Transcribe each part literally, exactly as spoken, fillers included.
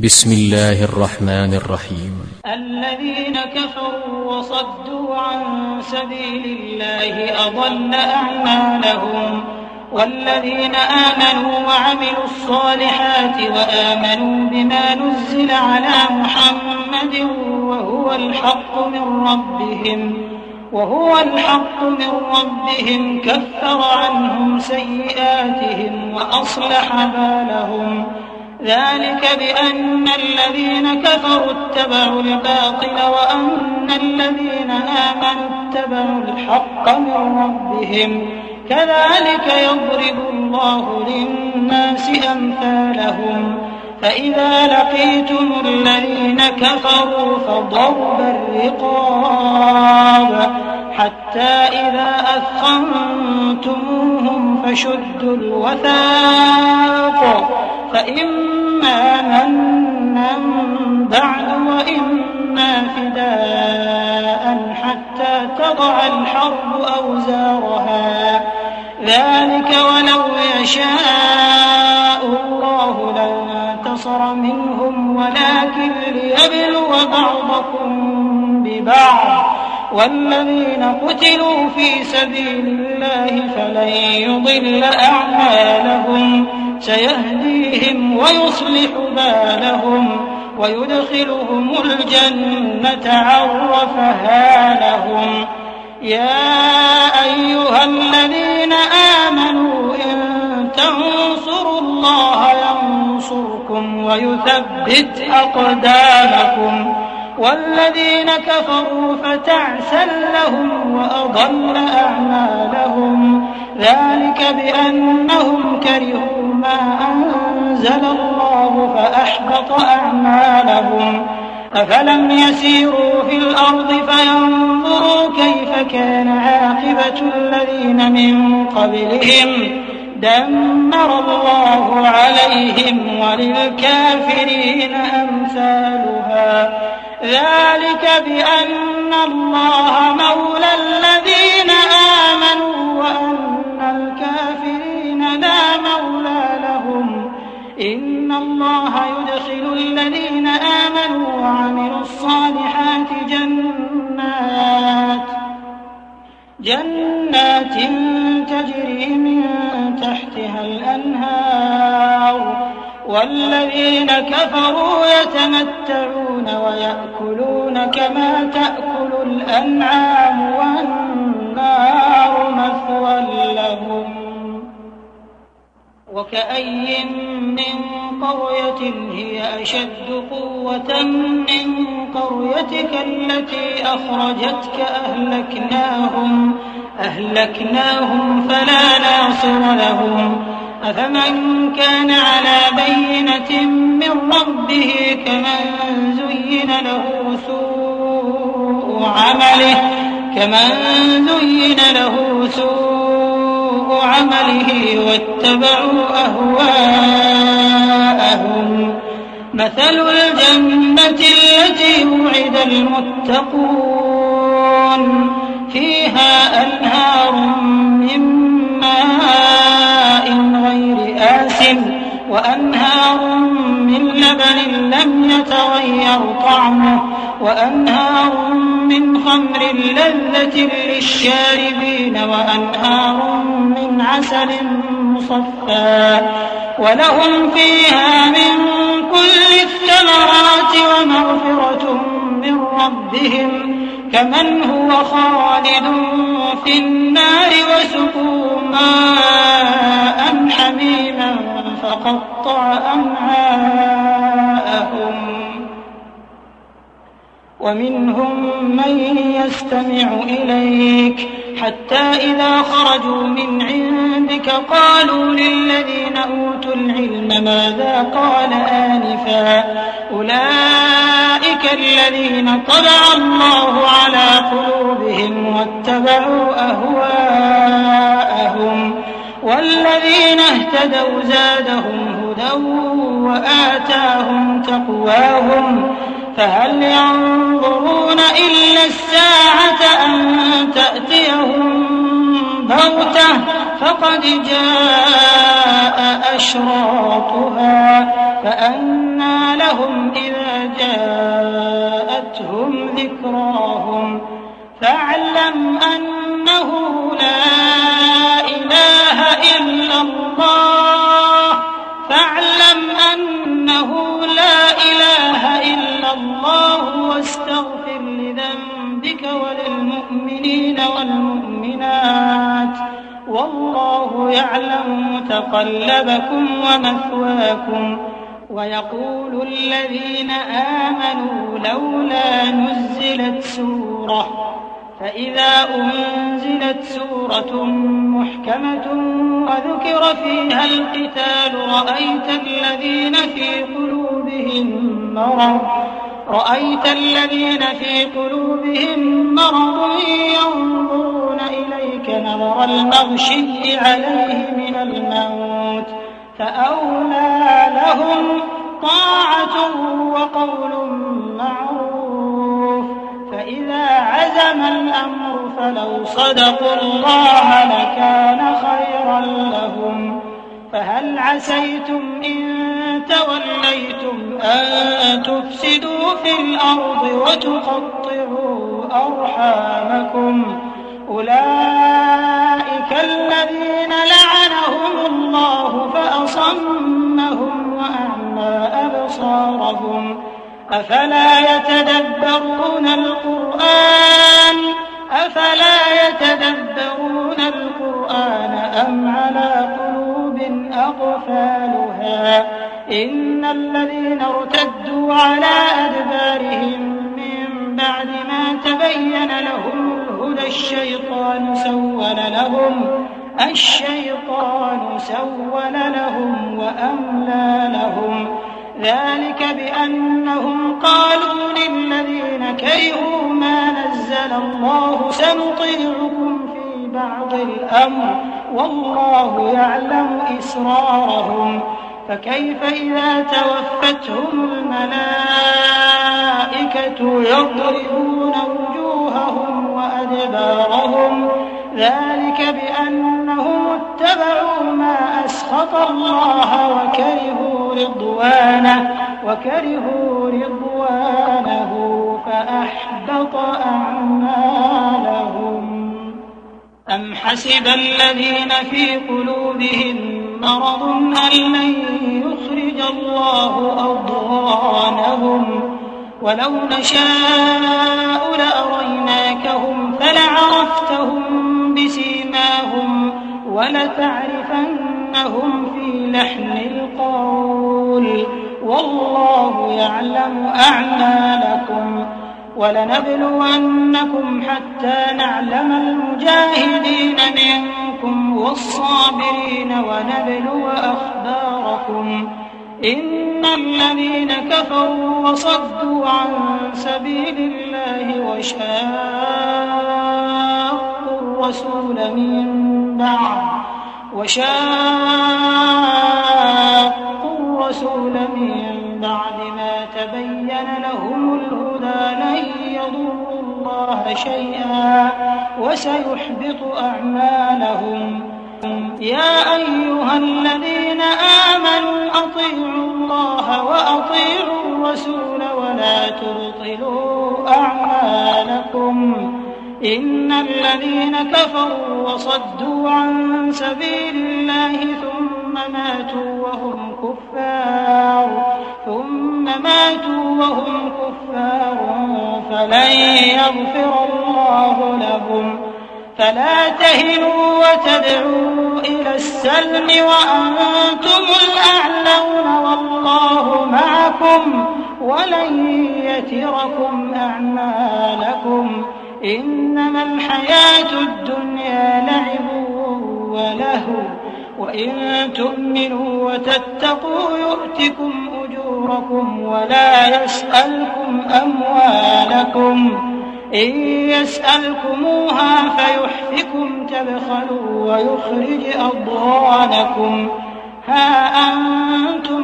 بسم الله الرحمن الرحيم. الذين كفروا وصدوا عن سبيل الله أضل أعمالهم، والذين آمنوا وعملوا الصالحات وآمنوا بما نزل على محمد وهو الحق من ربهم وهو الحق من ربهم كفر عنهم سيئاتهم وأصلح بالهم. ذلك بأن الذين كفروا اتبعوا الباطل وأن الذين آمنوا اتبعوا الحق من ربهم، كذلك يضرب الله للناس أمثالهم. فإذا لقيتم الذين كفروا فضرب الرقاب حتى إذا أثخنتموهم فشدوا الوثاق، فإما منا بعد وإما فداء حتى تضع الحرب أوزارها. ذلك ولو يشاء الله لانتصر منهم ولكن ليبلو بعضكم ببعض، والذين قتلوا في سبيل الله فلن يضل أعمالهم، سيهديهم ويصلح بالهم ويدخلهم الجنة عرفها لهم. يا أيها الذين آمنوا إن تنصروا الله ينصركم ويثبت أقدامكم، والذين كفروا فتعسا لهم وأضل أعمالهم. ذلك بأنهم كرهوا ما أنزل الله فأحبط أعمالهم. أفلم يسيروا في الأرض فينظروا كيف كان عاقبة الذين من قبلهم، دمر الله عليهم وللكافرين أمثالها. ذلك بأن الله مولى الذين آمنوا وأن الكافرين لا مولى لهم. إن الله يدخل الذين آمنوا وعملوا الصالحات جنات جنات تجري من تحتها الأنهار، والذين كفروا يتمتعون ويأكلون كما تأكل الأنعام والنار مثوى لهم. وكأي من قرية هي أشد قوة من قريتك التي أخرجتك أهلكناهم أهلكناهم فلا ناصر لهم. أفمن كان على بينة من ربه كمن زين له سوء عمله كمن زين له سوء عمله واتبعوا أهواءهم. مثل الجنة التي وعد المتقون فيها أنهار من ماء غير آسن وأنهار من لبن لم يتغير طعمه وأنهار من خمر لذة للشاربين وأنهار من عسل مصفى ولهم فيها من كل الثمرات ومغفرة من ربهم كمن هو خالد في النار وسقوا ماء حميما فقطع أمعاءهم. ومنهم من يستمع إليك حتى إذا خرجوا من عندك قالوا للذين أوتوا العلم ماذا قال آنفا أولئك الذين طبع الله على قلوبهم واتبعوا أهواءهم. والذين اهتدوا زادهم هدى وآتاهم تقواهم. فهل ينظرون إلا الساعة أن تأتيهم بغتة فقد جاء أشراطها فأنى لهم إذا جاءتهم ذكراهم فاعلم أنه لا إله إلا الله فاعلم أنه لا إله إلا الله واستغفر لذنبك وللمؤمنين والمؤمنات والله يعلم متقلبكم ومثواكم. ويقول الذين آمنوا لولا نزلت سورة فإذا أنزلت سورة محكمة وذكر فيها القتال رأيت الذين في قلوبهم مرض رأيت الذين في قلوبهم مرض ينظرون إليك نظر المغشي عليه من الموت فأولى لهم طاعة وقول معروف. فإذا عزم الأمر فلو صدقوا الله لكان خيرا لهم. فهل عسيتم إن توليتم أن تفسدوا في الأرض وتقطعوا أرحامكم أولئك الذين لعنهم الله فأصمهم وأعمى أبصارهم أفلا يتدبرون القرآن أفلا يتدبرون القرآن أم على قلوب أقفالها إن الذين ارتدوا على أدبارهم من بعد ما تبين لهم الهدى الشيطان سول لهم الشيطان سول لهم وأملى لهم ذلك بأنهم قالوا للذين كرهوا ما نزل الله سنطيعكم في بعض الأمر والله يعلم إسرارهم. فكيف إذا توفتهم الملائكة يضربون وجوههم وأدبارهم ذلك بأنهم اتبعوا ما أسخط الله وكرهوا رضوانه وكرهوا رضوانه فأحبط أعمالهم. أم حسب الذين في قلوبهم مرض أن لن يخرج الله أضغانهم ولو نشاء لأريناكهم فلعرفتهم بسيماهم ولتعرفنهم في لحن القول والله يعلم أعمالكم. ولنبلونكم حتى نعلم المجاهدين منكم والصابرين ونبلو أخباركم إن الذين كفروا وصدوا عن سبيل الله وشاقوا الرسول من بعد وشاقوا الرسول من بعد ما تبين لهم الهدى لن يضروا الله شيئا وسيحبط أعمالهم. يا أيها الذين آمنوا أطيعوا الله وأطيعوا الرسول ولا تبطلوا أعمالكم إن الذين كفروا وصدوا عن سبيل الله ثم ماتوا وهم كفار ثم ماتوا وهم كفار فلن يغفر الله لهم. فلا تهنوا وتدعوا إلى السلم وأنتم الأعلون والله معكم ولن يتركم أعمالكم إنما الحياة الدنيا لعب ولهو وإن تؤمنوا وتتقوا يؤتكم أجوركم ولا يسألكم أموالكم إن يسألكموها فيحفكم تبخلوا ويخرج أضغانكم. ها أنتم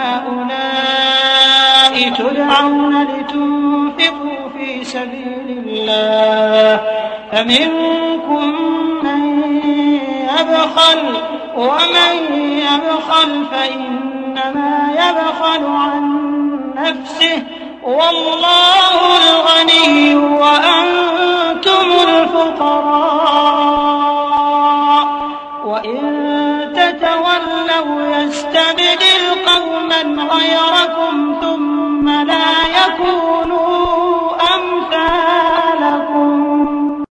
هؤلاء تدعون لتنفقوا في سبيل الله فمنكم من يبخل ومن يبخل فإنما يبخل عن نفسه والله الغني وأنتم الفقراء وإن تتولوا يستبدل قوما غيركم ثم